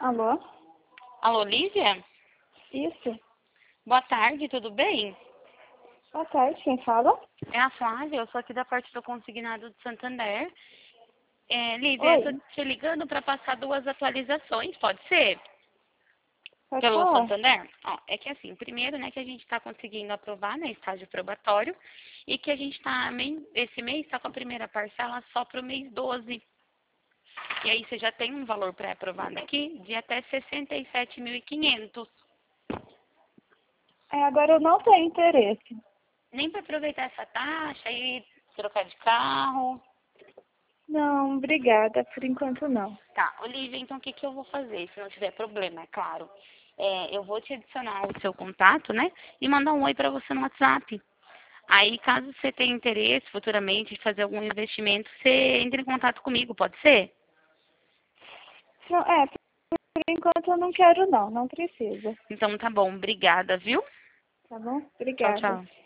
Alô? Alô, Lívia? Isso. Boa tarde, tudo bem? Boa tarde, quem fala? É a Flávia, eu sou aqui da parte do Consignado de Santander. Lívia, eu Oi, tô te ligando para passar duas atualizações, pode ser? pode Pelo falar. Santander? Ó, é que assim, primeiro, né, que a gente está conseguindo aprovar, né, estágio probatório, e que a gente está, esse mês está com a primeira parcela só para o mês 12. E aí você já tem um valor pré-aprovado aqui de até 67.500. Agora eu não tenho interesse. Nem para aproveitar essa taxa e trocar de carro. Não, obrigada. Por enquanto não. Tá, Olivia, então o que que eu vou fazer, se não tiver problema, é claro. Eu vou te adicionar o seu contato, né? E mandar um oi para você no WhatsApp. Aí, caso você tenha interesse futuramente de fazer algum investimento, você entre em contato comigo, pode ser? Não, por enquanto eu não quero não. Não precisa. Então tá bom, obrigada, viu? Tá bom? Tchau, Obrigada. tchau.